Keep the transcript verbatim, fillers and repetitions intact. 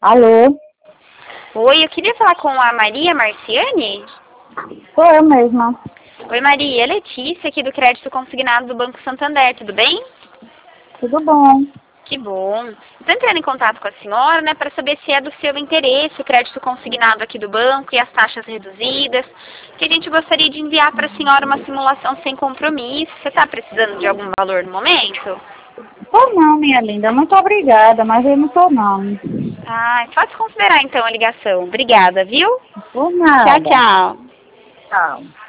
Alô? Oi, eu queria falar com a Maria Marciane. Sou eu mesma. Oi, Maria. É Letícia, aqui do Crédito Consignado do Banco Santander. Tudo bem? Tudo bom? Que bom. Estou entrando em contato com a senhora, né, para saber se é do seu interesse o crédito consignado aqui do banco e as taxas reduzidas, que a gente gostaria de enviar para a senhora uma simulação sem compromisso. Você está precisando de algum valor no momento? Tô não, minha linda. Muito obrigada, mas eu não tô não. Ah, pode considerar então a ligação. Obrigada, viu? Por Tchau, nada. tchau. Tchau.